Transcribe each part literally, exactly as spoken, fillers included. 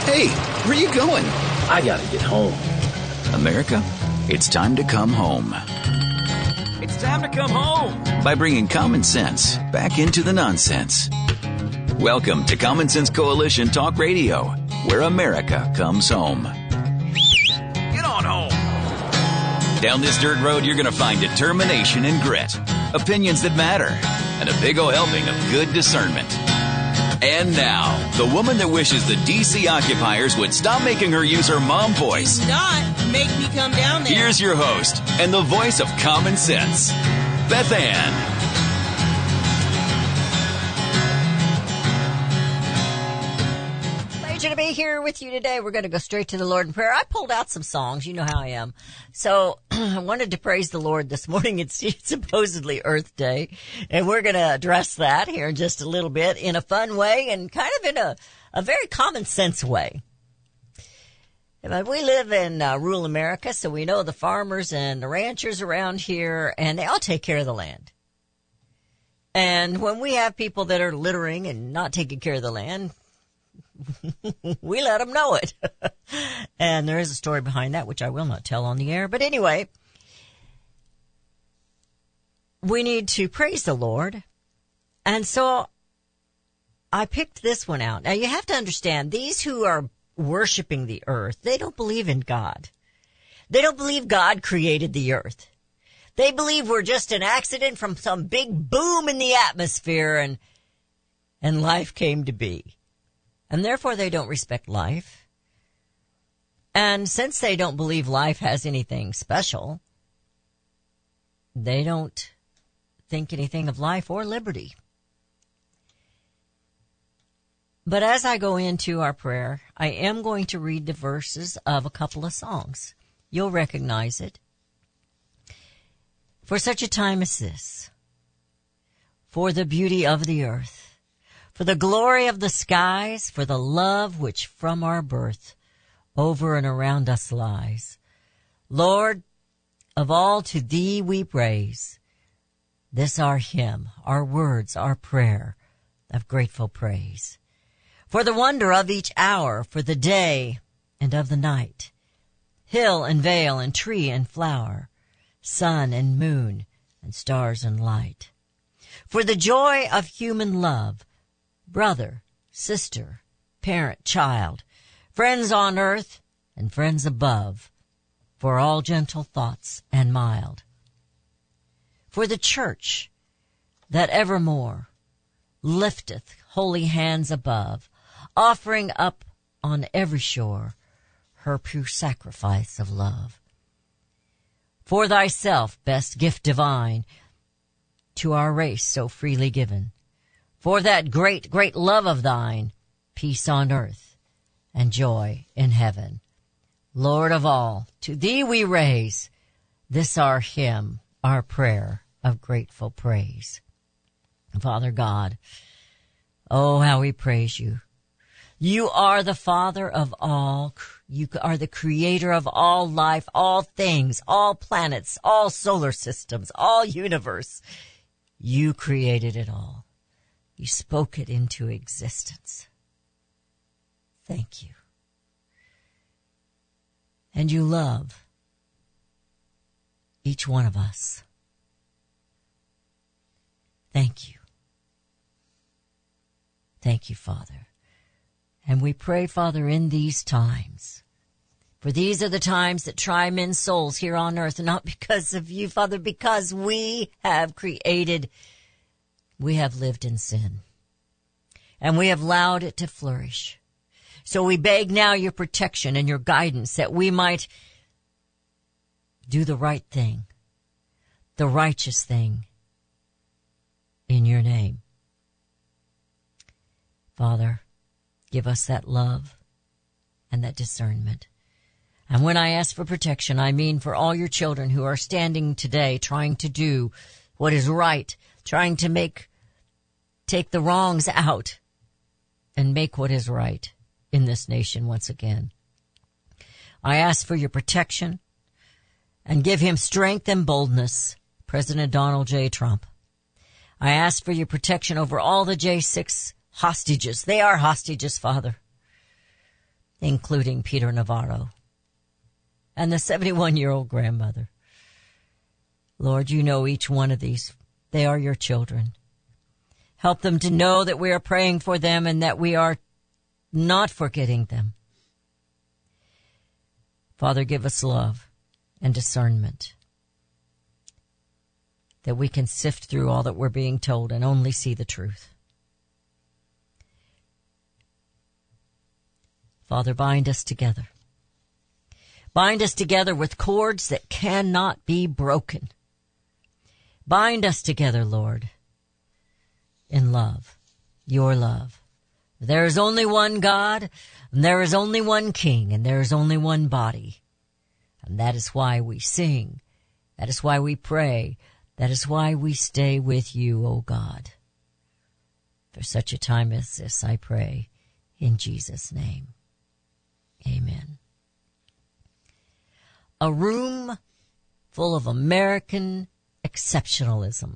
Hey, where are you going? I gotta get home. America, it's time to come home. It's time to come home. By bringing common sense back into the nonsense. Welcome to Common Sense Coalition Talk Radio, where America comes home. Get on home. Down this dirt road, you're going to find determination and grit, opinions that matter, and a big old helping of good discernment. And now, the woman that wishes the D C occupiers would stop making her use her mom voice. Do not make me come down there. Here's your host and the voice of common sense, Beth Ann. Pleasure to be here with you today. We're going to go straight to the Lord in prayer. I pulled out some songs. You know how I am. So I wanted to praise the Lord this morning. It's, it's supposedly Earth Day, and we're going to address that here in just a little bit in a fun way and kind of in a, a very common sense way. We live in uh, rural America, so we know the farmers and the ranchers around here, and they all take care of the land. And when we have people that are littering and not taking care of the land, we let them know it. And there is a story behind that, which I will not tell on the air. But anyway, we need to praise the Lord. And so I picked this one out. Now, you have to understand, these who are worshiping the earth, they don't believe in God. They don't believe God created the earth. They believe we're just an accident from some big boom in the atmosphere and and life came to be. And therefore they don't respect life. And since they don't believe life has anything special, they don't think anything of life or liberty. But as I go into our prayer, I am going to read the verses of a couple of songs. You'll recognize it. For such a time as this, for the beauty of the earth, for the glory of the skies, for the love which from our birth over and around us lies. Lord, of all to thee we praise. This our hymn, our words, our prayer of grateful praise. For the wonder of each hour, for the day and of the night, hill and vale and tree and flower, sun and moon and stars and light. For the joy of human love, brother, sister, parent, child, friends on earth and friends above, for all gentle thoughts and mild. For the church that evermore lifteth holy hands above, offering up on every shore her pure sacrifice of love. For thyself, best gift divine, to our race so freely given, for that great, great love of thine, peace on earth and joy in heaven. Lord of all, to thee we raise this our hymn, our prayer of grateful praise. Father God, oh, how we praise you. You are the Father of all. You are the creator of all life, all things, all planets, all solar systems, all universe. You created it all. You spoke it into existence. Thank you. And you love each one of us. Thank you. Thank you, Father. And we pray, Father, in these times, for these are the times that try men's souls here on earth, and not because of you, Father, because we have created, we have lived in sin, and we have allowed it to flourish. So we beg now your protection and your guidance that we might do the right thing, the righteous thing, in your name. Father, give us that love and that discernment. And when I ask for protection, I mean for all your children who are standing today trying to do what is right, trying to make, take the wrongs out and make what is right in this nation once again. I ask for your protection and give him strength and boldness, President Donald J. Trump. I ask for your protection over all the J six hostages. They are hostages, Father. including Peter Navarro and the seventy-one-year-old grandmother. Lord, you know each one of these. They are your children. Help them to know that we are praying for them and that we are not forgetting them. Father, give us love and discernment, that we can sift through all that we're being told and only see the truth. Father, bind us together. Bind us together with cords that cannot be broken. Bind us together, Lord, in love, your love. There is only one God, and there is only one King, and there is only one body. And that is why we sing. That is why we pray. That is why we stay with you, O God. For such a time as this, I pray in Jesus' name. Amen. A room full of American exceptionalism.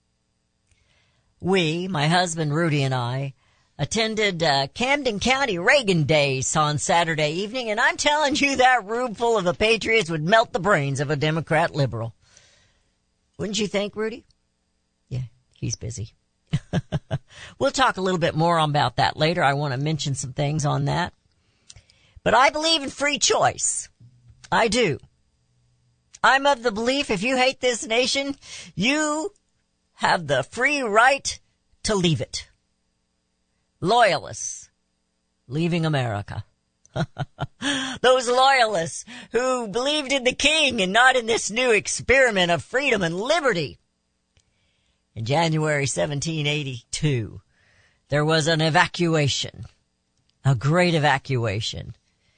We, my husband Rudy and I, attended uh, Camden County Reagan Days on Saturday evening, and I'm telling you that room full of the Patriots would melt the brains of a Democrat liberal. Wouldn't you think, Rudy? Yeah, he's busy. We'll talk a little bit more about that later. I want to mention some things on that. But I believe in free choice. I do. I'm of the belief if you hate this nation, you have the free right to leave it. Loyalists leaving America. Those loyalists who believed in the king and not in this new experiment of freedom and liberty. In January seventeen eighty-two, there was an evacuation, a great evacuation.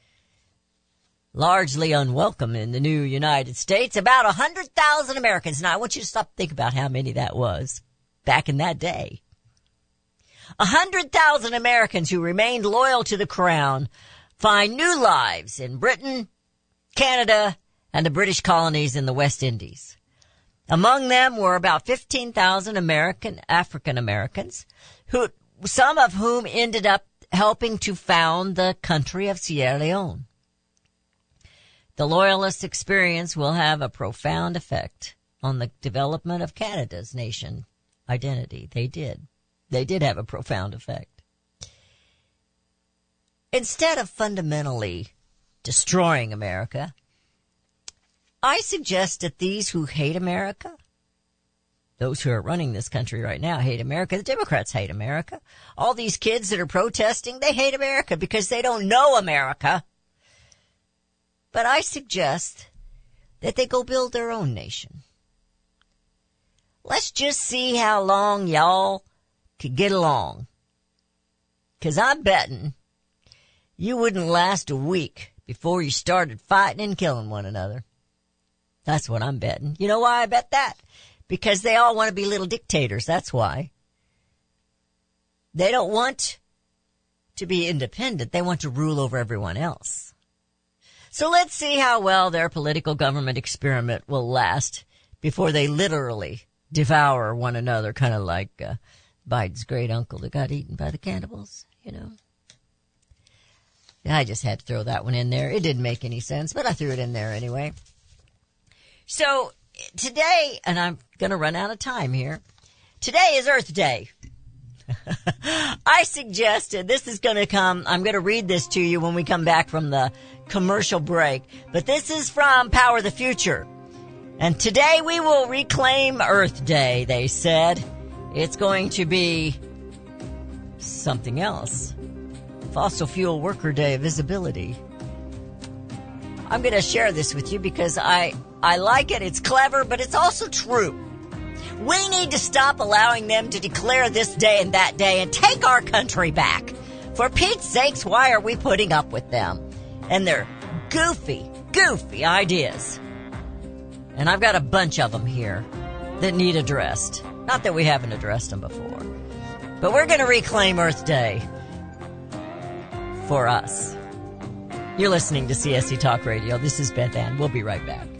Largely unwelcome in the new United States, about one hundred thousand Americans. Now, I want you to stop and think about how many that was back in that day. one hundred thousand Americans who remained loyal to the crown find new lives in Britain, Canada, and the British colonies in the West Indies. Among them were about fifteen thousand American, African Americans, who, some of whom ended up helping to found the country of Sierra Leone. The Loyalist experience will have a profound effect on the development of Canada's nation identity. They did. They did have a profound effect. Instead of fundamentally destroying America, I suggest that these who hate America, those who are running this country right now hate America. The Democrats hate America. All these kids that are protesting, they hate America because they don't know America. But I suggest that they go build their own nation. Let's just see how long y'all could get along. 'Cause I'm betting you wouldn't last a week before you started fighting and killing one another. That's what I'm betting. You know why I bet that? Because they all want to be little dictators. That's why. They don't want to be independent. They want to rule over everyone else. So let's see how well their political government experiment will last before they literally devour one another, kind of like uh, Biden's great uncle that got eaten by the cannibals, you know. I just had to throw that one in there. It didn't make any sense, but I threw it in there anyway. So today, and I'm going to run out of time here, today is Earth Day. I suggested, this is going to come, I'm going to read this to you when we come back from the commercial break, but this is from Power the Future. And today we will reclaim Earth Day, they said. It's going to be something else. Fossil Fuel Worker Day Visibility. I'm going to share this with you because I, I like it. It's clever, but it's also true. We need to stop allowing them to declare this day and that day and take our country back. For Pete's sakes, why are we putting up with them and their goofy, goofy ideas? And I've got a bunch of them here that need addressed. Not that we haven't addressed them before. But we're going to reclaim Earth Day for us. You're listening to C S C Talk Radio. This is Beth Ann. We'll be right back.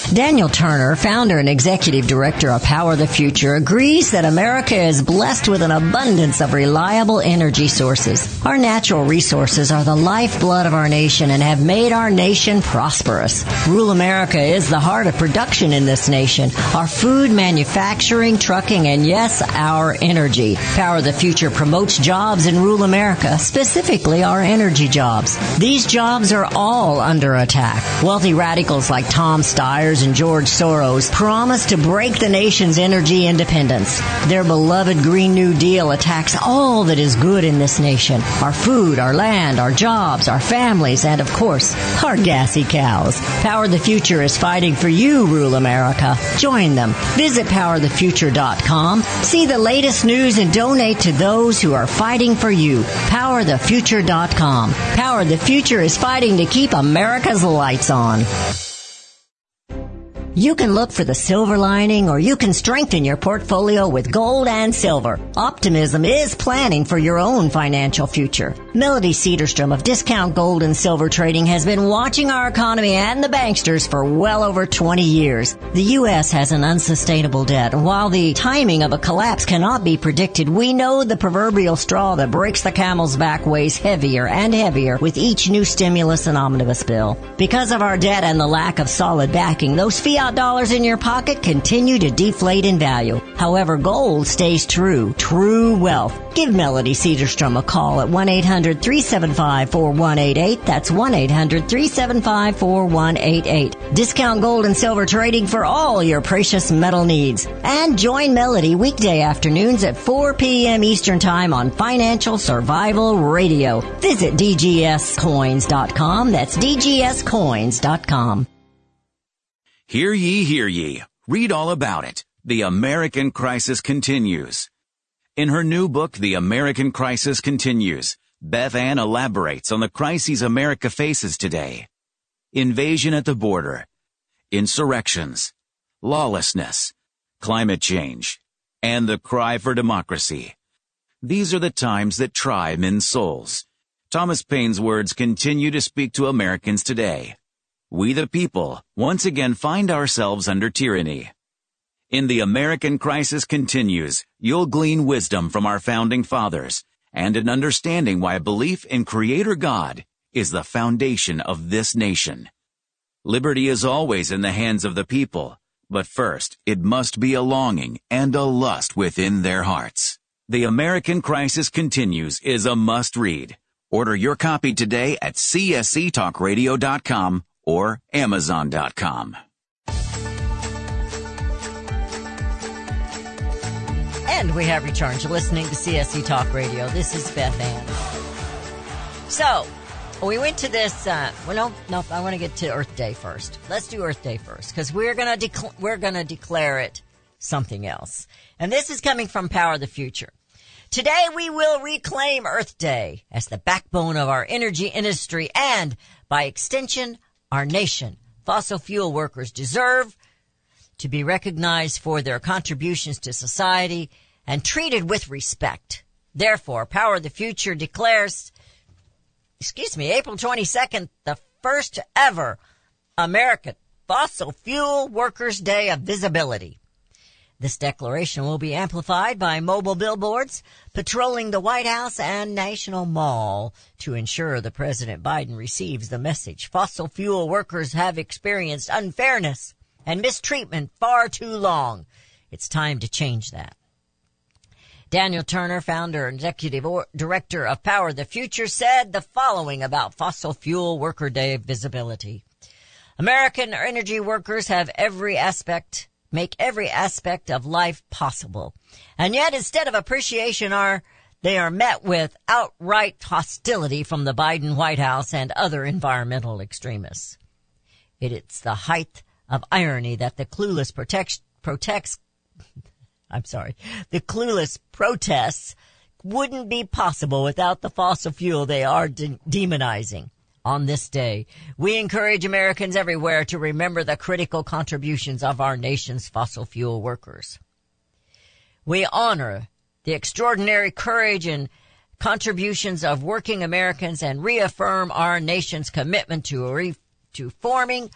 Daniel Turner, founder and executive director of Power the Future, agrees that America is blessed with an abundance of reliable energy sources. Our natural resources are the lifeblood of our nation and have made our nation prosperous. Rural America is the heart of production in this nation. Our food, manufacturing, trucking, and yes, our energy. Power the Future promotes jobs in rural America, specifically our energy jobs. These jobs are all under attack. Wealthy radicals like Tom Steyer and George Soros promise to break the nation's energy independence. Their beloved Green New Deal attacks all that is good in this nation. Our food, our land, our jobs, our families, and of course, our gassy cows. Power the Future is fighting for you, rural America. Join them. Visit power the future dot com. See the latest news and donate to those who are fighting for you. power the future dot com. Power the Future is fighting to keep America's lights on. You can look for the silver lining, or you can strengthen your portfolio with gold and silver. Optimism is planning for your own financial future. Melody Cedarstrom of Discount Gold and Silver Trading has been watching our economy and the banksters for well over twenty years. The U S has an unsustainable debt, and while the timing of a collapse cannot be predicted, we know the proverbial straw that breaks the camel's back weighs heavier and heavier with each new stimulus and omnibus bill. Because of our debt and the lack of solid backing, those fiat dollars in your pocket continue to deflate in value. However, gold stays true. True wealth. Give Melody Cedarstrom a call at one eight hundred three seven five four one eight eight. That's one eight hundred three seven five four one eight eight. Discount Gold and Silver Trading for all your precious metal needs. And join Melody weekday afternoons at four p.m. Eastern Time on Financial Survival Radio. Visit d g s coins dot com. That's d g s coins dot com. Hear ye, hear ye. Read all about it. The American Crisis Continues. In her new book, The American Crisis Continues, Beth Ann elaborates on the crises America faces today. Invasion at the border, insurrections, lawlessness, climate change, and the cry for democracy. These are the times that try men's souls. Thomas Paine's words continue to speak to Americans today. We the people once again find ourselves under tyranny. In The American Crisis Continues, you'll glean wisdom from our founding fathers and an understanding why belief in Creator God is the foundation of this nation. Liberty is always in the hands of the people, but first it must be a longing and a lust within their hearts. The American Crisis Continues is a must-read. Order your copy today at c s c talk radio dot com or amazon dot com. And we have returned to listening to C S C Talk Radio. This is Beth Ann. So, we went to this, uh, well, no, no, I want to get to Earth Day first. Let's do Earth Day first, because we're going to dec- we're going to declare it something else. And this is coming from Power the Future. Today we will reclaim Earth Day as the backbone of our energy industry and, by extension, our nation. Fossil fuel workers deserve to be recognized for their contributions to society and treated with respect. Therefore, Power the Future declares, excuse me, April twenty-second, the first ever American Fossil Fuel Workers Day of Visibility. This declaration will be amplified by mobile billboards patrolling the White House and National Mall to ensure the President Biden receives the message. Fossil fuel workers have experienced unfairness and mistreatment far too long. It's time to change that. Daniel Turner, founder and executive director of Power the Future, said the following about Fossil Fuel Worker Day of Visibility. American energy workers have every aspect make every aspect of life possible. And yet, instead of appreciation, are they are met with outright hostility from the Biden White House and other environmental extremists. It is the height of irony that the clueless protects, protects, I'm sorry, the clueless protests wouldn't be possible without the fossil fuel they are de- demonizing. On this day, we encourage Americans everywhere to remember the critical contributions of our nation's fossil fuel workers. We honor the extraordinary courage and contributions of working Americans and reaffirm our nation's commitment to re- to forming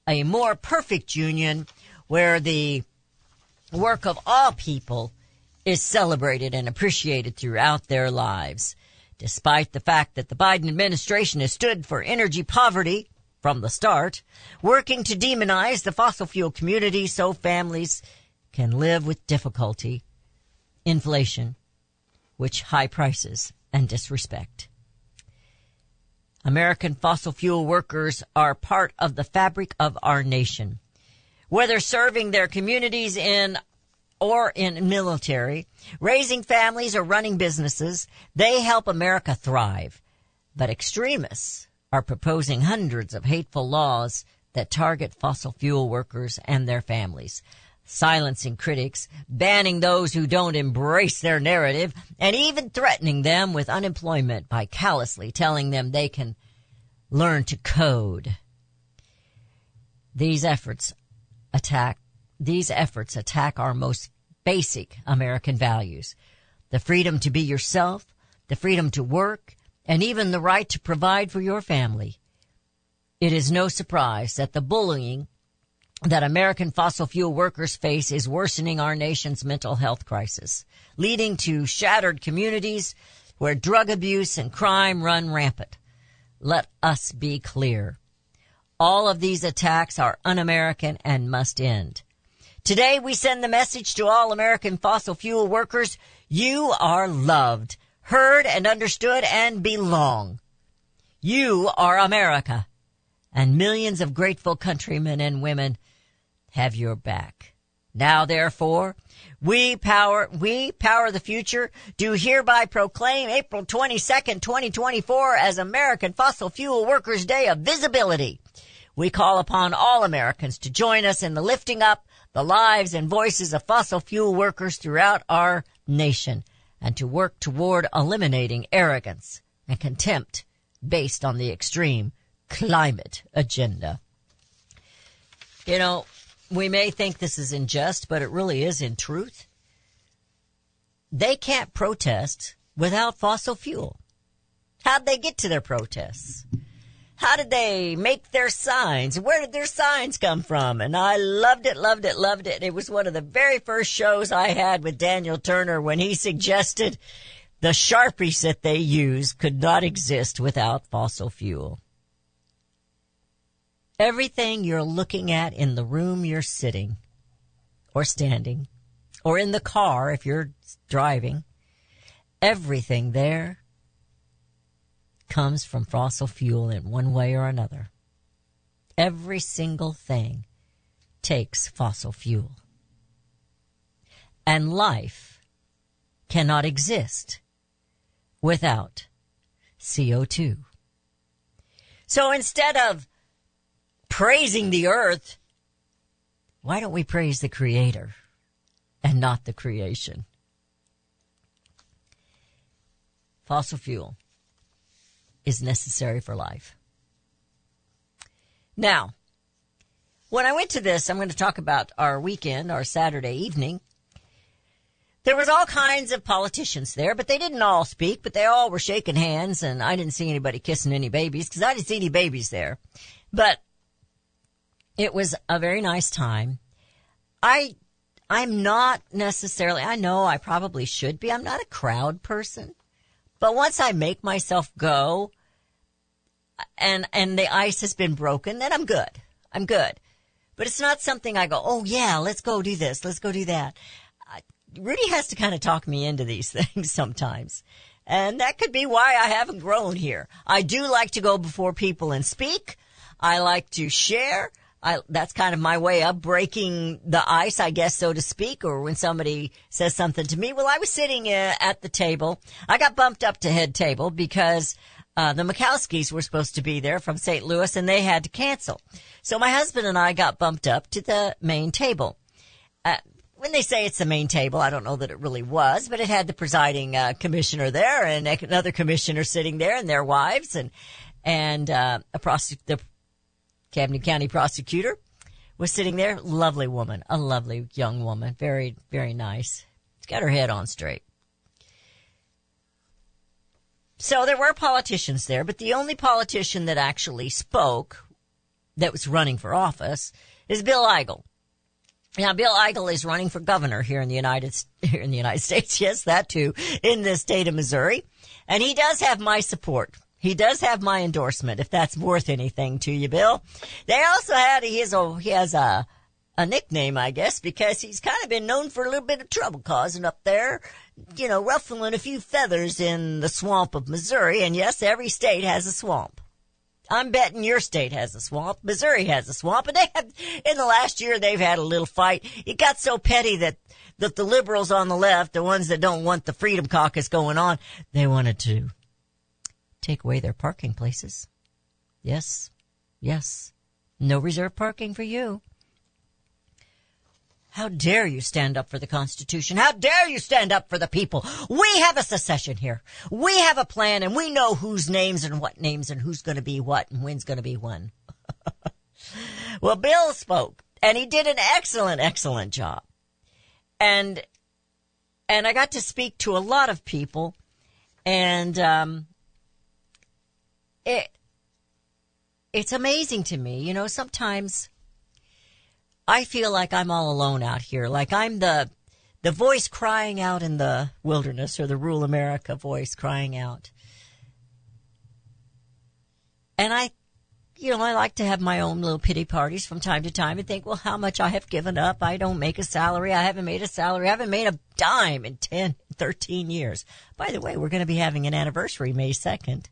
a more perfect union where the work of all people is celebrated and appreciated throughout their lives. Despite the fact that the Biden administration has stood for energy poverty from the start, working to demonize the fossil fuel community so families can live with difficulty, inflation, which high prices and disrespect. American fossil fuel workers are part of the fabric of our nation. Whether serving their communities in or in military, raising families or running businesses, they help America thrive. But extremists are proposing hundreds of hateful laws that target fossil fuel workers and their families, silencing critics, banning those who don't embrace their narrative, and even threatening them with unemployment by callously telling them they can learn to code. These efforts attack these efforts attack our most basic American values: the freedom to be yourself, the freedom to work, and even the right to provide for your family. It is no surprise that the bullying that American fossil fuel workers face is worsening our nation's mental health crisis, leading to shattered communities where drug abuse and crime run rampant. Let us be clear. All of these attacks are un-American and must end. Today we send the message to all American fossil fuel workers: you are loved, heard and understood, and belong. You are America, and millions of grateful countrymen and women have your back. Now, therefore, we power, we power the future, do hereby proclaim April twenty-second, twenty twenty-four as American Fossil Fuel Workers' Day of Visibility. We call upon all Americans to join us in the lifting up the lives and voices of fossil fuel workers throughout our nation, and to work toward eliminating arrogance and contempt based on the extreme climate agenda. You know, we may think this is unjust, but it really is in truth. They can't protest without fossil fuel. How'd they get to their protests? How did they make their signs? Where did their signs come from? And I loved it, loved it, loved it. It was one of the very first shows I had with Daniel Turner when he suggested the Sharpies that they use could not exist without fossil fuel. Everything you're looking at in the room you're sitting or standing, or in the car if you're driving, everything there comes from fossil fuel in one way or another. Every single thing takes fossil fuel. And life cannot exist without C O two. So instead of praising the earth, why don't we praise the Creator and not the creation? Fossil fuel is necessary for life. Now, when I went to this, I'm going to talk about our weekend, our Saturday evening. There was all kinds of politicians there, but they didn't all speak, but they all were shaking hands, and I didn't see anybody kissing any babies because I didn't see any babies there. But it was a very nice time. I, I'm not necessarily, I know I probably should be. I'm not a crowd person. But once I make myself go and, and the ice has been broken, then I'm good. I'm good. But it's not something I go, oh yeah, let's go do this. Let's go do that. Uh, Rudy has to kind of talk me into these things sometimes. And that could be why I haven't grown here. I do like to go before people and speak. I like to share. I, that's kind of my way of breaking the ice, I guess, so to speak, or when somebody says something to me. Well, I was sitting uh, at the table. I got bumped up to head table because uh, the Mikowskis were supposed to be there from Saint Louis, and they had to cancel. So my husband and I got bumped up to the main table. Uh, when they say it's the main table, I don't know that it really was, but it had the presiding uh, commissioner there and another commissioner sitting there and their wives and and uh, a prosec- the Camden County prosecutor was sitting there. Lovely woman, a lovely young woman, very, very nice. She's got her head on straight. So there were politicians there, but the only politician that actually spoke that was running for office is Bill Eigel. Now, Bill Eigel is running for governor here in the United here in the United States. Yes, that too, in the state of Missouri. And he does have my support. He does have my endorsement, if that's worth anything to you, Bill. They also had, he has a, he has a, a nickname, I guess, because he's kind of been known for a little bit of trouble causing up there, you know, ruffling a few feathers in the swamp of Missouri. And yes, every state has a swamp. I'm betting your state has a swamp. Missouri has a swamp. And they have, in the last year, they've had a little fight. It got so petty that, that the liberals on the left, the ones that don't want the Freedom Caucus going on, they wanted to take away their parking places. Yes. Yes. No reserve parking for you. How dare you stand up for the Constitution? How dare you stand up for the people? We have a secession here. We have a plan, and we know whose names and what names and who's going to be what and when's going to be when. Well, Bill spoke, and he did an excellent, excellent job. And and I got to speak to a lot of people, and um, it it's amazing to me. You know, sometimes I feel like I'm all alone out here, like I'm the the voice crying out in the wilderness, or the rural America voice crying out. And I, you know, I like to have my own little pity parties from time to time and think, well, how much I have given up. I don't make a salary. I haven't made a salary. I haven't made a dime in ten, thirteen years. By the way, we're going to be having an anniversary May second.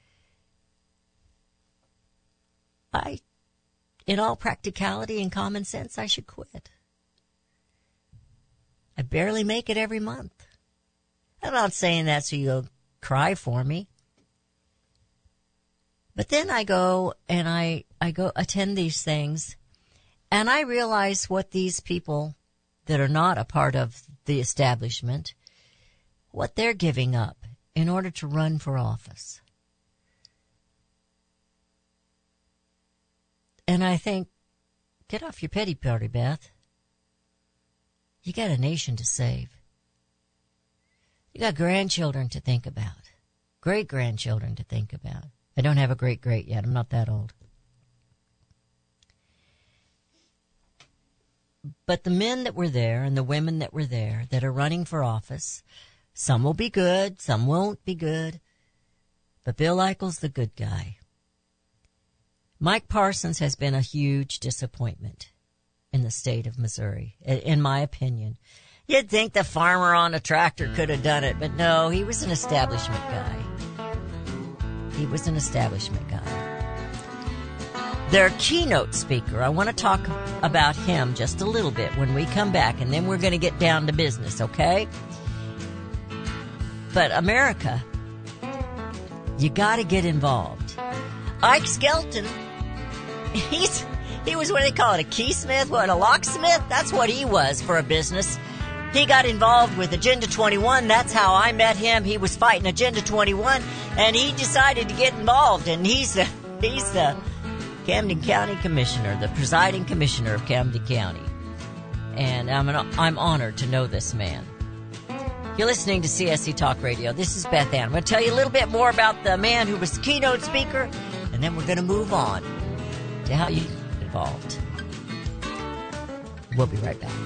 I... In all practicality and common sense, I should quit. I barely make it every month. I'm not saying that so you'll cry for me. But then I go and I, I go attend these things, and I realize what these people that are not a part of the establishment, what they're giving up in order to run for office. And I think, get off your pity party, Beth. You got a nation to save. You got grandchildren to think about. Great-grandchildren to think about. I don't have a great-great yet. I'm not that old. But the men that were there and the women that were there that are running for office, some will be good, some won't be good. But Bill Eigel's the good guy. Mike Parsons has been a huge disappointment in the state of Missouri, in my opinion. You'd think the farmer on a tractor could have done it, but no, he was an establishment guy. He was an establishment guy. Their keynote speaker, I want to talk about him just a little bit when we come back, and then we're going to get down to business, okay? But America, you got to get involved. Ike Skelton, he's he was what they call it, a keysmith, what, a locksmith? That's what he was for a business. He got involved with Agenda twenty-one. That's how I met him. He was fighting Agenda twenty-one, and he decided to get involved. And he's the he's the Camden County Commissioner, the presiding commissioner of Camden County. And I'm an, I'm honored to know this man. You're listening to C S C Talk Radio. This is Beth Ann. I'm going to tell you a little bit more about the man who was the keynote speaker, and then we're going to move on to how you get involved. We'll be right back.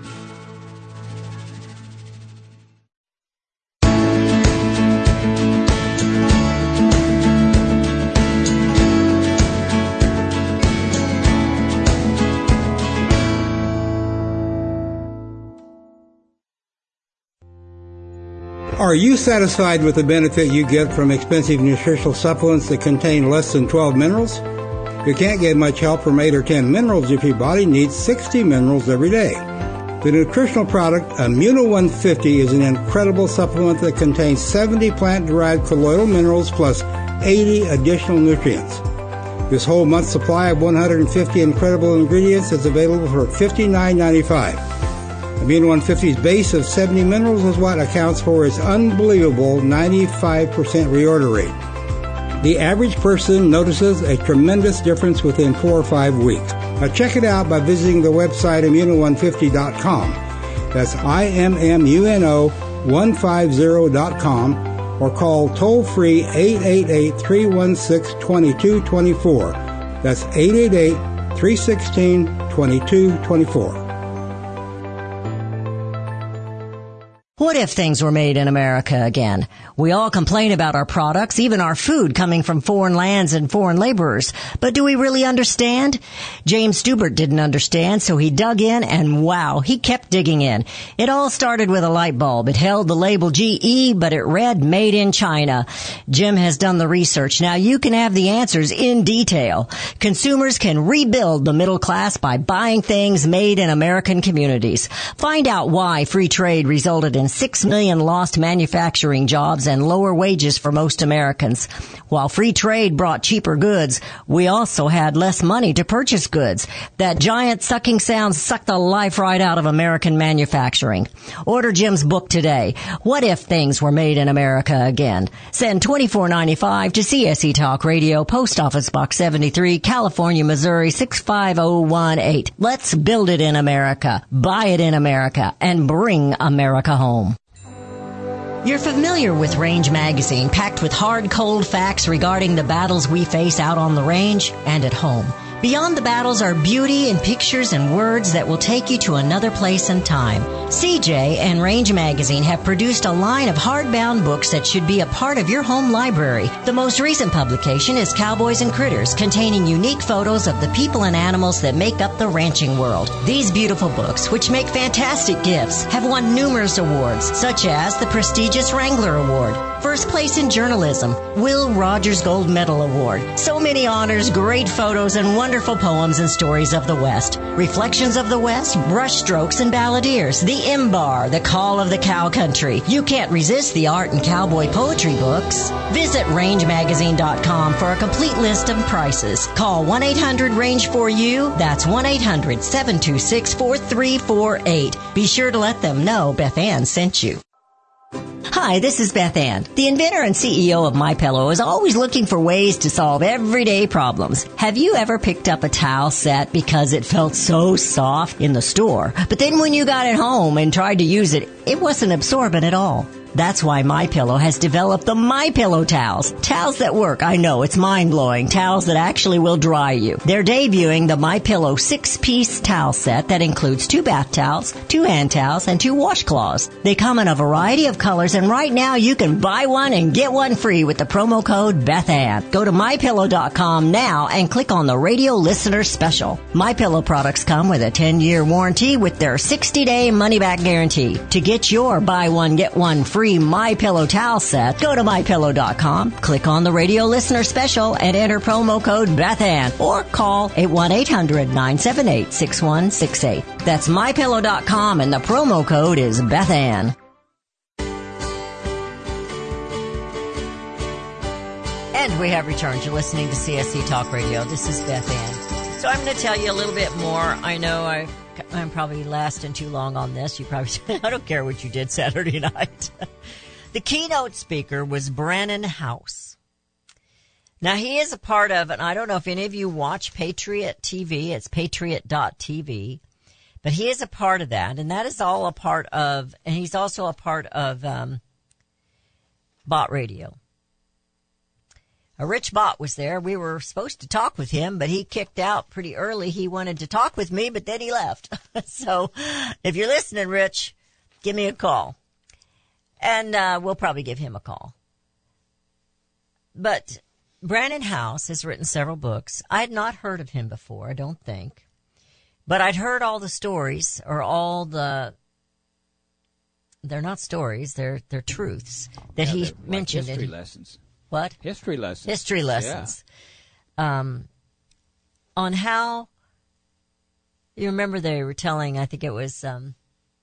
Are you satisfied with the benefit you get from expensive nutritional supplements that contain less than twelve minerals? You can't get much help from eight or ten minerals if your body needs sixty minerals every day. The nutritional product Immuno one fifty is an incredible supplement that contains seventy plant-derived colloidal minerals plus eighty additional nutrients. This whole month's supply of one hundred fifty incredible ingredients is available for fifty-nine ninety-five. Immuno one fifty's base of seventy minerals is what accounts for its unbelievable ninety-five percent reorder rate. The average person notices a tremendous difference within four or five weeks. Now check it out by visiting the website immuno one fifty dot com. That's I M M U N O one fifty dot com, or call toll-free eight eight eight, three one six, two two two four. That's eight eight eight, three one six, two two two four. What if things were made in America again? We all complain about our products, even our food coming from foreign lands and foreign laborers. But do we really understand? James Stubert didn't understand, so he dug in and wow, he kept digging in. It all started with a light bulb. It held the label G E, but it read Made in China. Jim has done the research. Now you can have the answers in detail. Consumers can rebuild the middle class by buying things made in American communities. Find out why free trade resulted in six million lost manufacturing jobs and lower wages for most Americans. While free trade brought cheaper goods, we also had less money to purchase goods. That giant sucking sound sucked the life right out of American manufacturing. Order Jim's book today. What if things were made in America again? Send twenty-four ninety-five to C S E Talk Radio, Post Office Box seventy-three, California, Missouri six five zero one eight. Let's build it in America, buy it in America, and bring America home. You're familiar with Range Magazine, packed with hard, cold facts regarding the battles we face out on the range and at home. Beyond the battles are beauty and pictures and words that will take you to another place and time. C J and Range Magazine have produced a line of hardbound books that should be a part of your home library. The most recent publication is Cowboys and Critters, containing unique photos of the people and animals that make up the ranching world. These beautiful books, which make fantastic gifts, have won numerous awards, such as the prestigious Wrangler Award, First Place in Journalism, Will Rogers Gold Medal Award. So many honors, great photos, and wonderful poems and stories of the West. Reflections of the West, Brushstrokes and Balladeers, The Imbar, The Call of the Cow Country. You can't resist the art and cowboy poetry books. Visit range magazine dot com for a complete list of prices. Call one eight hundred range four U. That's one eight hundred seven two six four three four eight. Be sure to let them know Beth Ann sent you. Hi, this is Beth Ann. The inventor and C E O of MyPillow is always looking for ways to solve everyday problems. Have you ever picked up a towel set because it felt so soft in the store, but then when you got it home and tried to use it, it wasn't absorbent at all? That's why MyPillow has developed the MyPillow towels. Towels that work. I know, it's mind-blowing. Towels that actually will dry you. They're debuting the MyPillow six-piece towel set that includes two bath towels, two hand towels, and two washcloths. They come in a variety of colors, and right now you can buy one and get one free with the promo code BethAnn. Go to my pillow dot com now and click on the radio listener special. MyPillow products come with a ten-year warranty with their sixty-day money-back guarantee. To get your buy one, get one free MyPillow towel set, go to my pillow dot com, click on the radio listener special, and enter promo code BethAnn, or call eight one eight hundred nine seven eight six one six eight. That's my pillow dot com, and the promo code is BethAnn. And we have returned. You're listening to C S C Talk Radio. This is Beth Ann. So I'm going to tell you a little bit more. I know I've I'm probably lasting too long on this. You probably say, I don't care what you did Saturday night. The keynote speaker was Brannon Howse. Now, he is a part of, and I don't know if any of you watch Patriot T V. It's patriot dot t v. But he is a part of that, and that is all a part of, and he's also a part of um, Bott Radio. A Rich Bott was there. We were supposed to talk with him, but he kicked out pretty early. He wanted to talk with me, but then he left. So if you're listening, Rich, give me a call. And uh, we'll probably give him a call. But Brannon Howse has written several books. I had not heard of him before, I don't think. But I'd heard all the stories, or all the... They're not stories, they're they're truths that yeah, he like mentioned. History in, lessons. What? History lessons. History lessons. Yeah. Um, on how, you remember they were telling, I think it was, um,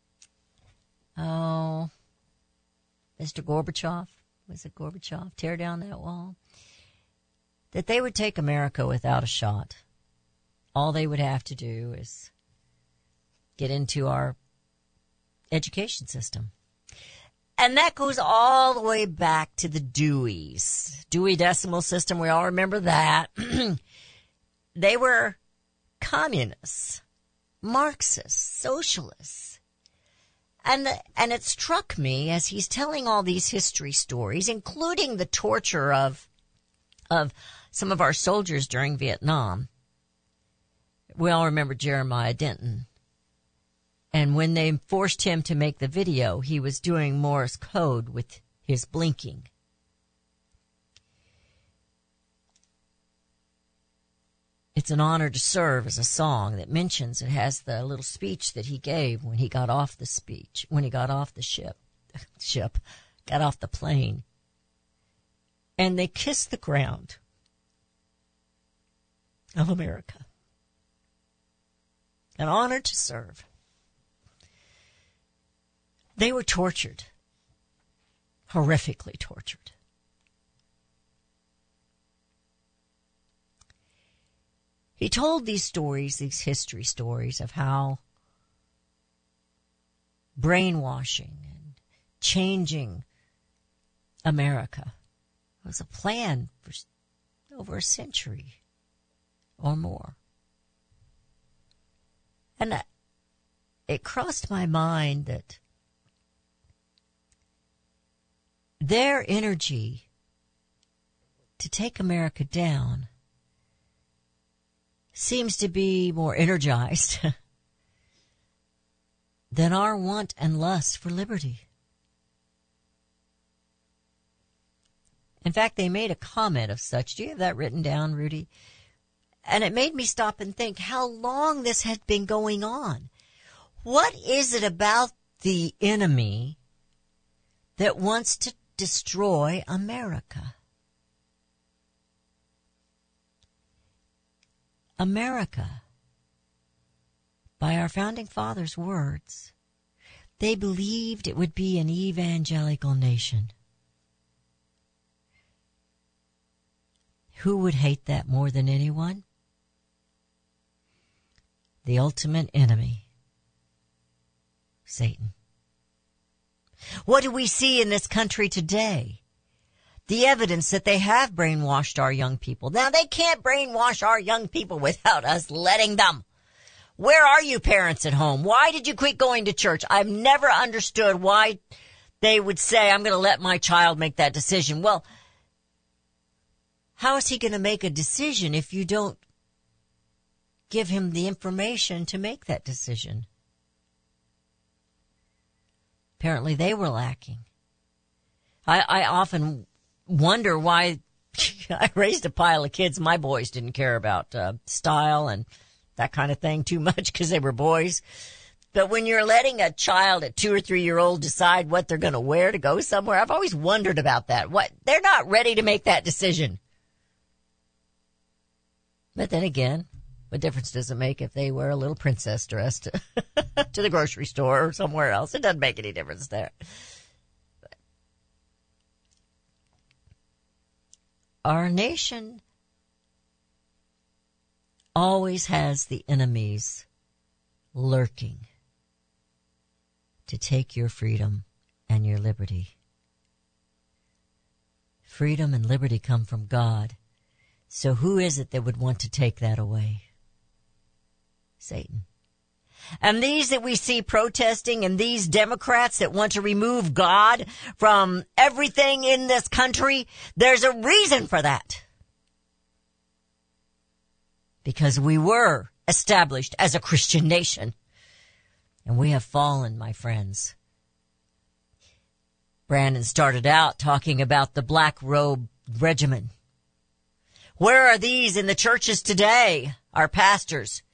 oh, Mister Gorbachev, was it Gorbachev, tear down that wall? That they would take America without a shot. All they would have to do is get into our education system. And that goes all the way back to the Deweys. Dewey Decimal System, we all remember that. They were communists, Marxists, socialists. And the, and it struck me as he's telling all these history stories, including the torture of of some of our soldiers during Vietnam. We all remember Jeremiah Denton. And when they forced him to make the video, he was doing Morse code with his blinking. It's an Honor to Serve as a song that mentions, it has the little speech that he gave when he got off the speech, when he got off the ship, ship, got off the plane. And they kissed the ground of America. An honor to serve. They were tortured, horrifically tortured. He told these stories, these history stories of how brainwashing and changing America was a plan for over a century or more. And it crossed my mind that their energy to take America down seems to be more energized than our want and lust for liberty. In fact, they made a comment of such. Do you have that written down, Rudy? And it made me stop and think how long this had been going on. What is it about the enemy that wants to destroy America? America, by our founding fathers' words, they believed it would be an evangelical nation. Who would hate that more than anyone? The ultimate enemy, Satan. What do we see in this country today? The evidence that they have brainwashed our young people. Now, they can't brainwash our young people without us letting them. Where are you parents at home? Why did you quit going to church? I've never understood why they would say, I'm going to let my child make that decision. Well, how is he going to make a decision if you don't give him the information to make that decision? Apparently they were lacking. I, I often wonder why I raised a pile of kids. My boys didn't care about uh, style and that kind of thing too much because they were boys. But when you're letting a child at two or three year old decide what they're going to wear to go somewhere, I've always wondered about that. What, they're not ready to make that decision. But then again, what difference does it make if they wear a little princess dress to, to the grocery store or somewhere else? It doesn't make any difference there. Our nation always has the enemies lurking to take your freedom and your liberty. Freedom and liberty come from God. So who is it that would want to take that away? Satan. And these that we see protesting and these Democrats that want to remove God from everything in this country, there's a reason for that. Because we were established as a Christian nation. And we have fallen, my friends. Brandon started out talking about the Black Robe Regiment. Where are these in the churches today, our pastors?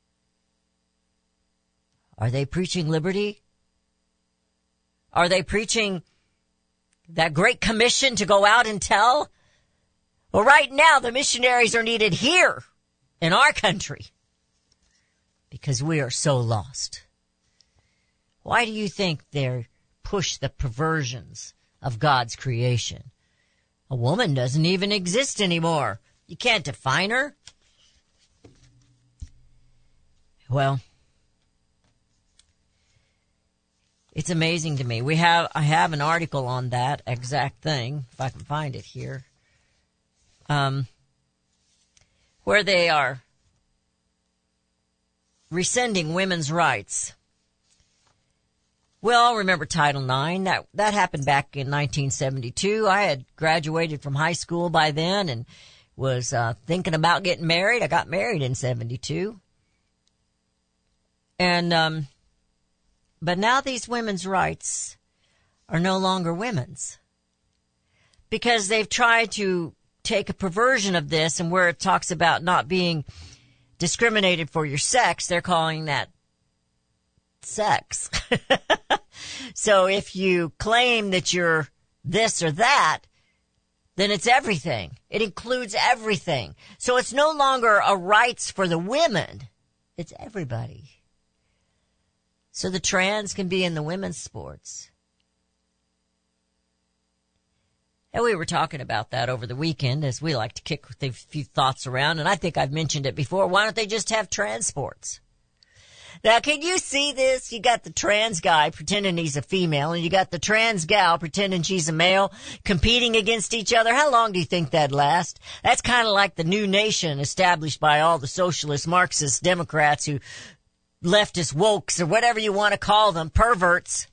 Are they preaching liberty? Are they preaching that great commission to go out and tell? Well, right now the missionaries are needed here in our country because we are so lost. Why do you think they push the perversions of God's creation? A woman doesn't even exist anymore. You can't define her. Well, it's amazing to me. We have, I have an article on that exact thing, if I can find it here, um, where they are rescinding women's rights. We all remember Title nine. That, that happened back in nineteen seventy-two. I had graduated from high school by then and was uh, thinking about getting married. I got married in seventy-two. And, um, but now these women's rights are no longer women's. Because they've tried to take a perversion of this, and where it talks about not being discriminated for your sex, they're calling that sex. So if you claim that you're this or that, then it's everything. It includes everything. So it's no longer a rights for the women. It's everybody. So the trans can be in the women's sports. And we were talking about that over the weekend, as we like to kick a few thoughts around, and I think I've mentioned it before. Why don't they just have trans sports? Now, can you see this? You got the trans guy pretending he's a female, and you got the trans gal pretending she's a male, competing against each other. How long do you think that'd last? That's kind of like the new nation established by all the socialist, Marxist, Democrats who leftist wokes, or whatever you want to call them, perverts.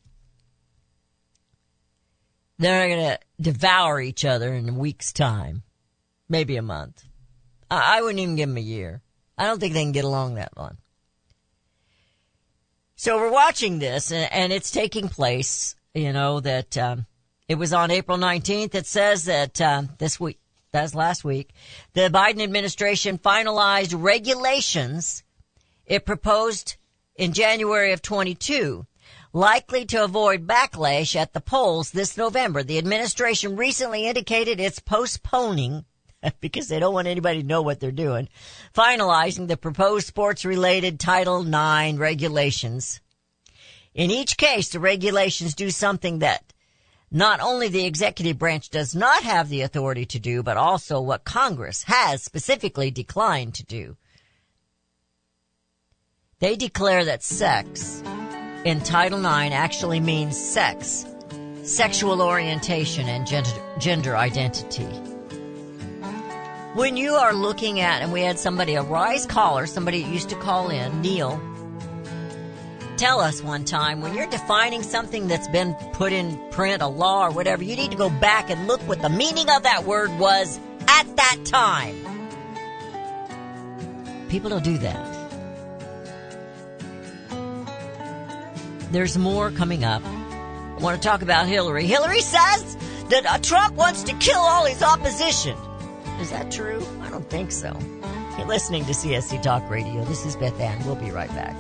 They're going to devour each other in a week's time. Maybe a month. I wouldn't even give them a year. I don't think they can get along that long. So we're watching this, and it's taking place, you know, that um, it was on April nineteenth. It says that um, this week, that's last week, the Biden administration finalized regulations it proposed in January of twenty-two, likely to avoid backlash at the polls this November. The administration recently indicated it's postponing, because they don't want anybody to know what they're doing, finalizing the proposed sports-related Title nine regulations. In each case, the regulations do something that not only the executive branch does not have the authority to do, but also what Congress has specifically declined to do. They declare that sex in Title nine actually means sex, sexual orientation, and gender, gender identity. When you are looking at, and we had somebody, a rise caller, somebody that used to call in, Neil, tell us one time, when you're defining something that's been put in print, a law or whatever, you need to go back and look what the meaning of that word was at that time. People don't do that. There's more coming up. I want to talk about Hillary. Hillary says that uh, Trump wants to kill all his opposition. Is that true? I don't think so. You're listening to C S C Talk Radio. This is Beth Ann. We'll be right back.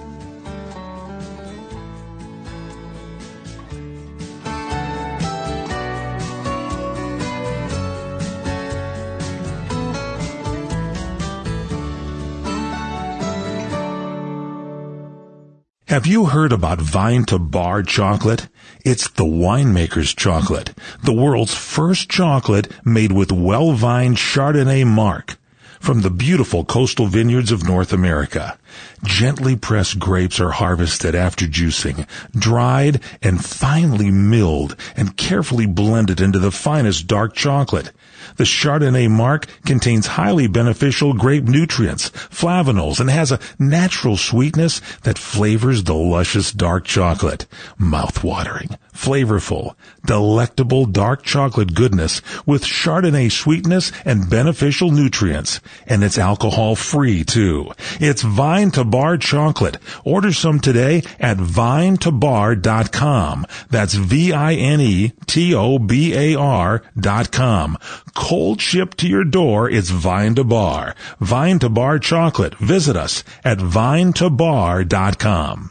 Have you heard about Vine to Bar chocolate? It's the winemaker's chocolate, the world's first chocolate made with well-vined Chardonnay marc from the beautiful coastal vineyards of North America. Gently pressed grapes are harvested after juicing, dried and finely milled and carefully blended into the finest dark chocolate. The Chardonnay marc contains highly beneficial grape nutrients, flavanols, and has a natural sweetness that flavors the luscious dark chocolate. Mouth-watering, flavorful, delectable dark chocolate goodness with Chardonnay sweetness and beneficial nutrients. And it's alcohol-free, too. It's Vine to Bar chocolate. Order some today at vine to bar dot com. That's V I N E T O B A R dot com. Cold shipped to your door, it's Vine to Bar. Vine to Bar chocolate. Visit us at vine to bar dot com.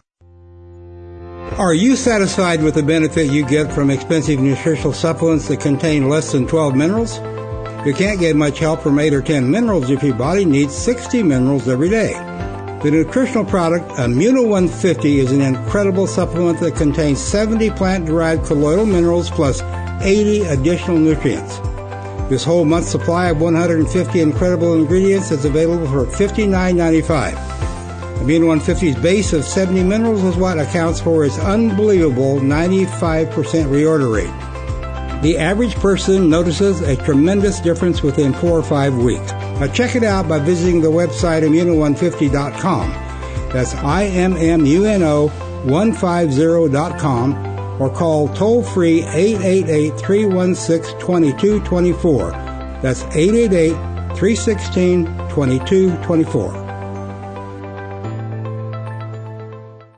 Are you satisfied with the benefit you get from expensive nutritional supplements that contain less than twelve minerals? You can't get much help from eight or ten minerals if your body needs sixty minerals every day. The nutritional product Immuno one fifty is an incredible supplement that contains seventy plant-derived colloidal minerals plus eighty additional nutrients. This whole month's supply of one hundred fifty incredible ingredients is available for fifty-nine ninety-five. Immuno one fifty's base of seventy minerals is what accounts for its unbelievable ninety-five percent reorder rate. The average person notices a tremendous difference within four or five weeks. Now check it out by visiting the website immuno one fifty dot com. That's I M M U N O one fifty dot com, or call toll-free eight eight eight, three one six, two two two four. That's eight eight eight, three one six, two two two four.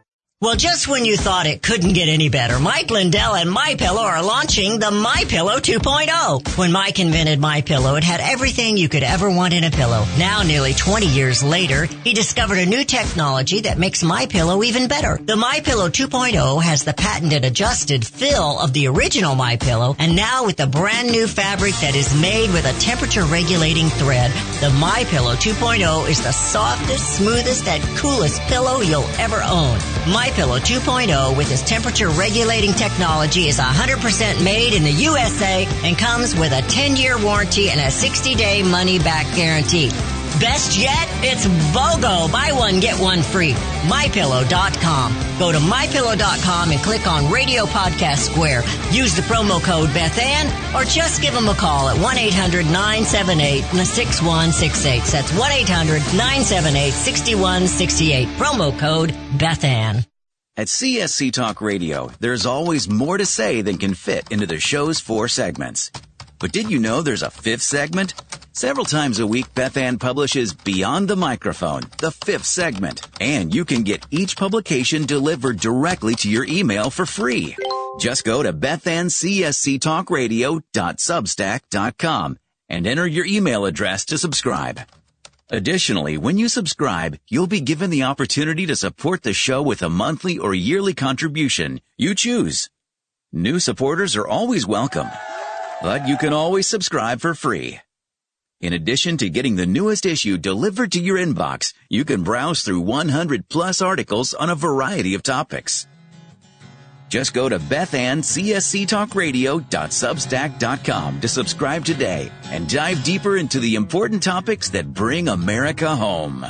Well, just when you thought it couldn't get any better, Mike Lindell and MyPillow are launching the MyPillow two point oh. When Mike invented MyPillow, it had everything you could ever want in a pillow. Now, nearly twenty years later, he discovered a new technology that makes MyPillow even better. The MyPillow two point oh has the patented adjusted fill of the original MyPillow, and now with the brand new fabric that is made with a temperature-regulating thread, the MyPillow two point oh is the softest, smoothest, and coolest pillow you'll ever own. MyPillow two point oh with its temperature-regulating technology is one hundred percent made in the U S A and comes with a ten-year warranty and a sixty-day money-back guarantee. Best yet, it's BOGO. Buy one, get one free. My Pillow dot com. Go to My Pillow dot com and click on Radio Podcast Square. Use the promo code BethAnn or just give them a call at one eight hundred nine seven eight six one six eight. That's one eight hundred nine seven eight six one six eight. Promo code BethAnn. At C S C Talk Radio, there's always more to say than can fit into the show's four segments. But did you know there's a fifth segment? Several times a week, Beth Ann publishes Beyond the Microphone, the fifth segment. And you can get each publication delivered directly to your email for free. Just go to beth ann c s c talk radio dot substack dot com and enter your email address to subscribe. Additionally, when you subscribe, you'll be given the opportunity to support the show with a monthly or yearly contribution. You choose. New supporters are always welcome, but you can always subscribe for free. In addition to getting the newest issue delivered to your inbox, you can browse through one hundred plus articles on a variety of topics. Just go to beth ann c s c talk radio dot substack dot com to subscribe today and dive deeper into the important topics that bring America home.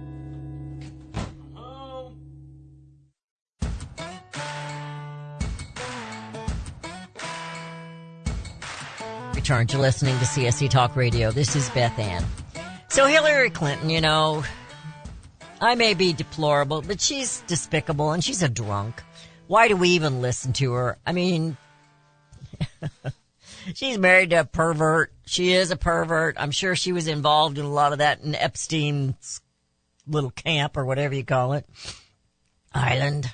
Return to listening to C S C Talk Radio. This is Beth Ann. So Hillary Clinton, you know, I may be deplorable, but she's despicable and she's a drunk. Why do we even listen to her? I mean, she's married to a pervert. She is a pervert. I'm sure she was involved in a lot of that in Epstein's little camp or whatever you call it, island.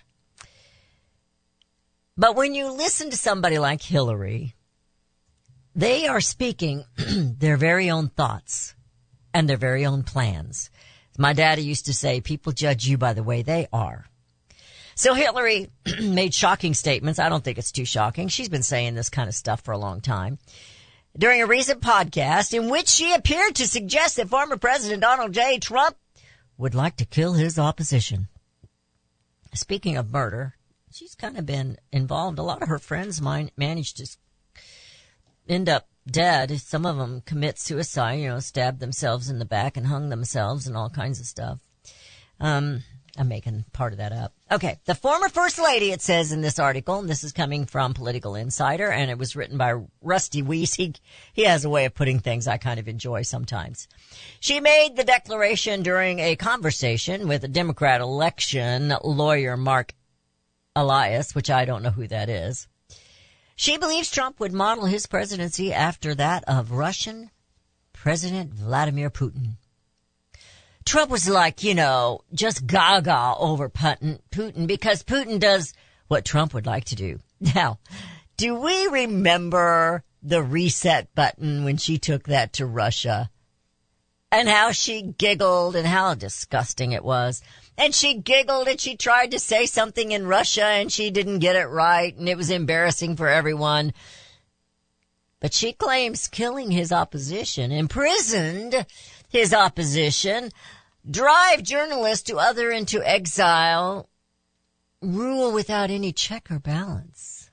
But when you listen to somebody like Hillary, they are speaking their very own thoughts and their very own plans. My daddy used to say, people judge you by the way they are. So Hillary made shocking statements. I don't think it's too shocking. She's been saying this kind of stuff for a long time. During a recent podcast in which she appeared to suggest that former President Donald J. Trump would like to kill his opposition. Speaking of murder, she's kind of been involved. A lot of her friends mine managed to end up dead. Some of them commit suicide, you know, stab themselves in the back and hung themselves and all kinds of stuff. Um, I'm making part of that up. Okay. The former First Lady, it says in this article, and this is coming from Political Insider, and it was written by Rusty Weiss. He, he has a way of putting things I kind of enjoy sometimes. She made the declaration during a conversation with a Democrat election lawyer, Mark Elias, which I don't know who that is. She believes Trump would model his presidency after that of Russian President Vladimir Putin. Trump was like, you know, just gaga over Putin, Putin because Putin does what Trump would like to do. Now, do we remember the reset button when she took that to Russia? And how she giggled and how disgusting it was. And she giggled and she tried to say something in Russia and she didn't get it right and it was embarrassing for everyone. But she claims killing his opposition, imprisoned his opposition, drive journalists to other into exile, rule without any check or balance.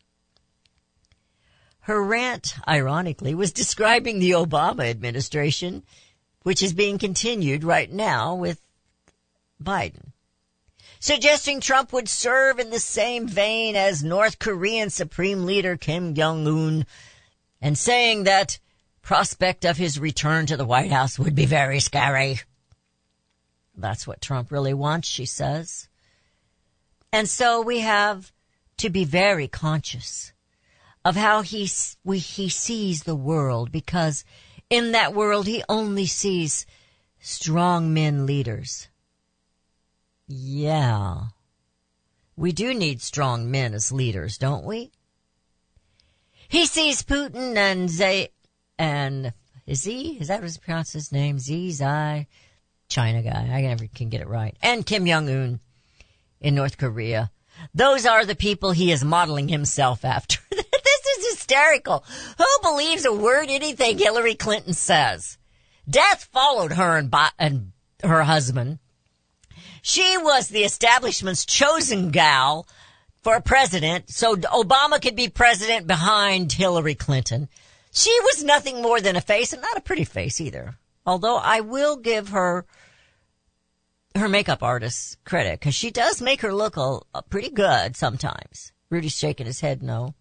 Her rant, ironically, was describing the Obama administration, which is being continued right now with Biden, suggesting Trump would serve in the same vein as North Korean Supreme Leader Kim Jong-un, and saying that prospect of his return to the White House would be very scary. That's what Trump really wants, she says. And so we have to be very conscious of how he, we, he sees the world, because in that world he only sees strong men leaders. Yeah. We do need strong men as leaders, don't we? He sees Putin and Zay, and is he, is that what he pronounced his name? Z, Zai, China guy. I never can get it right. And Kim Jong-un in North Korea. Those are the people he is modeling himself after. This is hysterical. Who believes a word anything Hillary Clinton says? Death followed her and, Bi- and her husband. She was the establishment's chosen gal for president, so Obama could be president behind Hillary Clinton. She was nothing more than a face, and not a pretty face either. Although I will give her her makeup artist credit, because she does make her look a, a pretty good sometimes. Rudy's shaking his head no.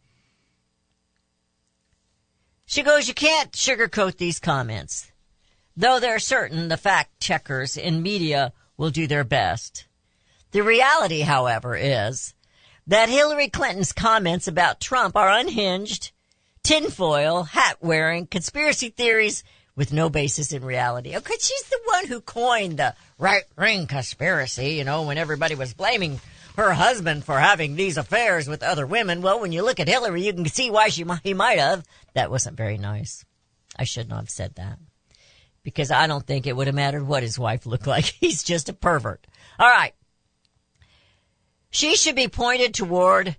She goes, you can't sugarcoat these comments. Though they're certain the fact checkers in media will do their best. The reality, however, is that Hillary Clinton's comments about Trump are unhinged, tinfoil, hat-wearing, conspiracy theories with no basis in reality. Okay, she's the one who coined the right-wing conspiracy, you know, when everybody was blaming her husband for having these affairs with other women. Well, when you look at Hillary, you can see why she he might have. That wasn't very nice. I should not have said that, because I don't think it would have mattered what his wife looked like. He's just a pervert. All right. She should be pointed toward,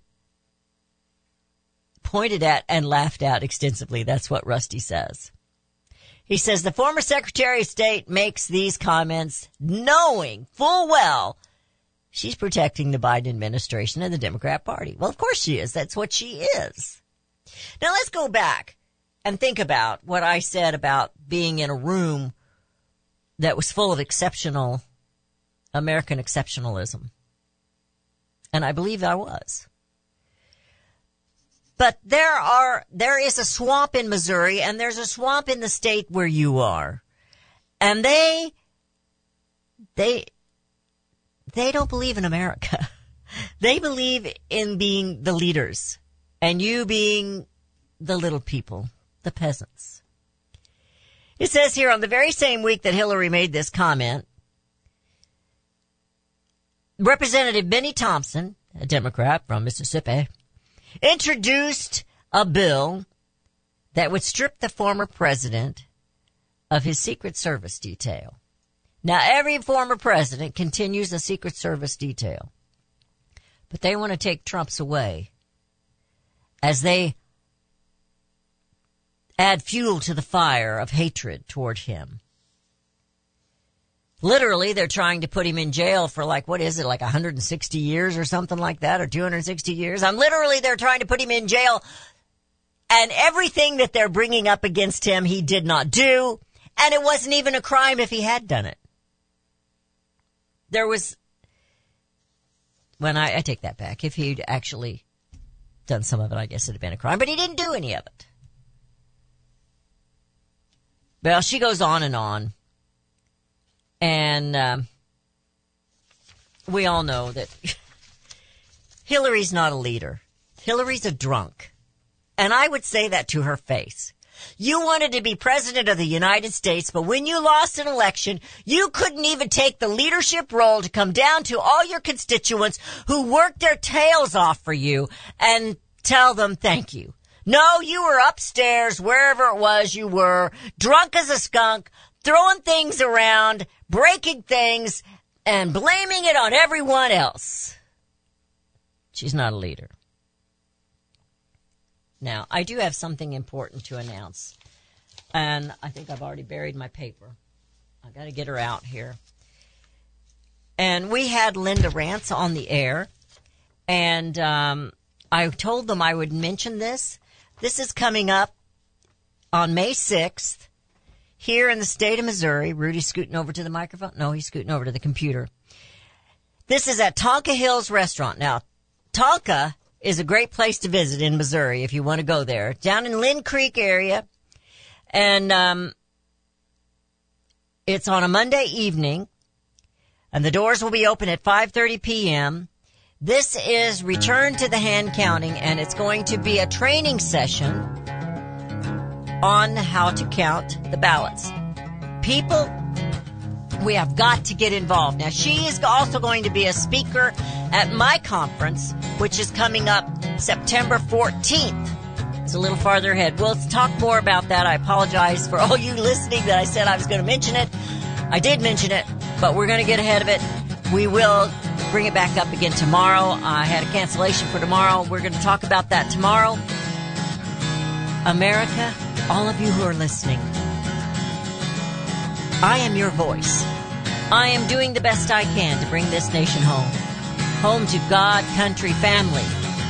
pointed at and laughed at extensively. That's what Rusty says. He says the former Secretary of State makes these comments knowing full well she's protecting the Biden administration and the Democrat Party. Well, of course she is. That's what she is. Now let's go back and think about what I said about being in a room that was full of exceptional, American exceptionalism. And I believe I was. But there are, there is a swamp in Missouri, and there's a swamp in the state where you are. And they, they, they don't believe in America. They believe in being the leaders, and you being the little people, the peasants. It says here, on the very same week that Hillary made this comment, Representative Benny Thompson, a Democrat from Mississippi, introduced a bill that would strip the former president of his Secret Service detail. Now, every former president continues a Secret Service detail, but they want to take Trump's away as they add fuel to the fire of hatred toward him. Literally, they're trying to put him in jail for like, what is it, like one hundred sixty years or something like that, or two hundred sixty years? I'm literally, they're trying to put him in jail, and everything that they're bringing up against him, he did not do, and it wasn't even a crime if he had done it. There was, when I, I take that back, if he'd actually done some of it, I guess it'd have been a crime, but he didn't do any of it. Well, she goes on and on. And um, we all know that Hillary's not a leader. Hillary's a drunk. And I would say that to her face. You wanted to be president of the United States, but when you lost an election, you couldn't even take the leadership role to come down to all your constituents who worked their tails off for you and tell them thank you. No, you were upstairs, wherever it was you were, drunk as a skunk, throwing things around, breaking things, and blaming it on everyone else. She's not a leader. Now, I do have something important to announce, and I think I've already buried my paper. I've got to get her out here. And we had Linda Rance on the air, and um, I told them I would mention this. This is coming up on May sixth. Here in the state of Missouri. Rudy's scooting over to the microphone. No, he's scooting over to the computer. This is at Tonka Hills Restaurant. Now, Tonka is a great place to visit in Missouri if you want to go there. Down in Lynn Creek area. And um, it's on a Monday evening. And the doors will be open at five thirty p.m. This is Return to the Hand Counting, and it's going to be a training session on how to count the ballots. People we have got to get involved. Now, she is also going to be a speaker at my conference, which is coming up September fourteenth. It's a little farther ahead. We'll talk more about that. I apologize for all you listening that I said I was going to mention it. I did mention it, but we're going to get ahead of it. We will bring it back up again tomorrow. I had a cancellation for tomorrow. We're going to talk about that tomorrow. America, all of you who are listening, I am your voice. I am doing the best I can to bring this nation home. Home to God, country, family.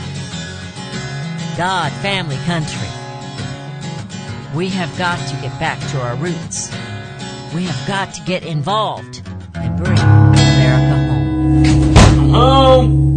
God, family, country. We have got to get back to our roots. We have got to get involved and bring America home. Home!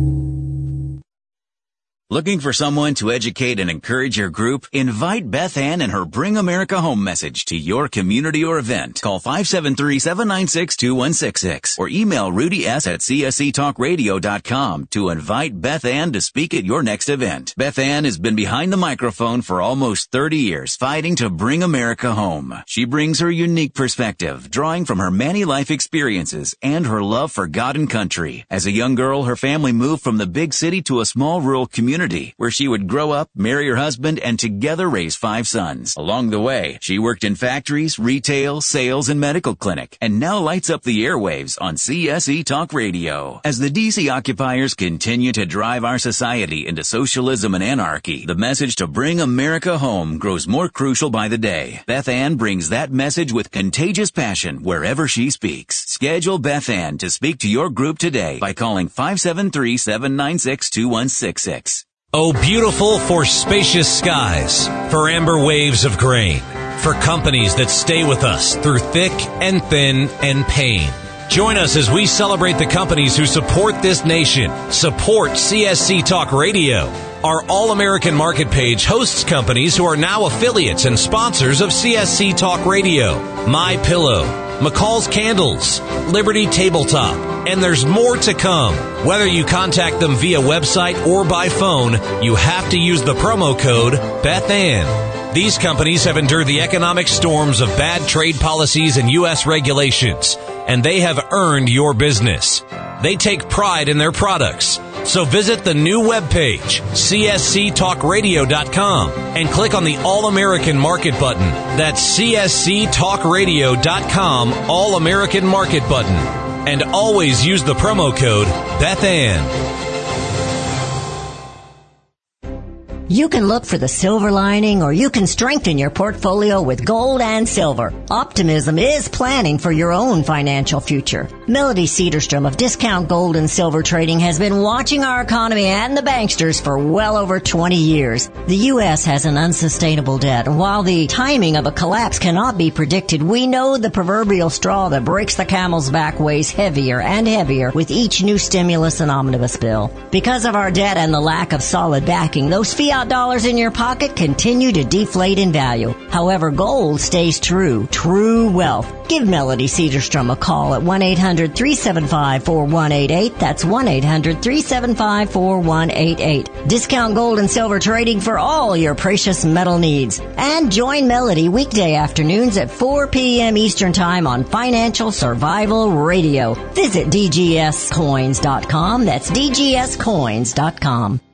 Looking for someone to educate and encourage your group? Invite Beth Ann and her Bring America Home message to your community or event. Call five seven three, seven nine six, two one six six or email Rudy S at C S C talk radio dot com to invite Beth Ann to speak at your next event. Beth Ann has been behind the microphone for almost thirty years, fighting to bring America home. She brings her unique perspective, drawing from her many life experiences and her love for God and country. As a young girl, her family moved from the big city to a small rural community where she would grow up, marry her husband, and together raise five sons. Along the way, she worked in factories, retail, sales, and medical clinic, and now lights up the airwaves on C S E Talk Radio. As the D C occupiers continue to drive our society into socialism and anarchy, the message to bring America home grows more crucial by the day. Beth Ann brings that message with contagious passion wherever she speaks. Schedule Beth Ann to speak to your group today by calling five seven three, seven nine six, two one six six. Oh, beautiful for spacious skies, for amber waves of grain, for companies that stay with us through thick and thin and pain. Join us as we celebrate the companies who support this nation, support C S C Talk Radio. Our All-American Market page hosts companies who are now affiliates and sponsors of C S C Talk Radio. My Pillow, McCall's Candles, Liberty Tabletop, and there's more to come. Whether you contact them via website or by phone, you have to use the promo code Beth Ann. These companies have endured the economic storms of bad trade policies and U S regulations, and they have earned your business. They take pride in their products. So visit the new webpage, C S C talk radio dot com, and click on the All-American Market button. That's C S C talk radio dot com, All-American Market button. And always use the promo code Beth Ann. You can look for the silver lining, or you can strengthen your portfolio with gold and silver. Optimism is planning for your own financial future. Melody Cedarstrom of Discount Gold and Silver Trading has been watching our economy and the banksters for well over twenty years. The U S has an unsustainable debt, and while the timing of a collapse cannot be predicted, we know the proverbial straw that breaks the camel's back weighs heavier and heavier with each new stimulus and omnibus bill. Because of our debt and the lack of solid backing, those fiat dollars in your pocket continue to deflate in value. However, gold stays true. True wealth. Give Melody Cedarstrom a call at one eight hundred, three seven five, four one eight eight. That's one eight hundred, three seven five, four one eight eight. Discount Gold and Silver Trading for all your precious metal needs. And join Melody weekday afternoons at four p.m. Eastern Time on Financial Survival Radio. Visit D G S coins dot com. That's D G S coins dot com.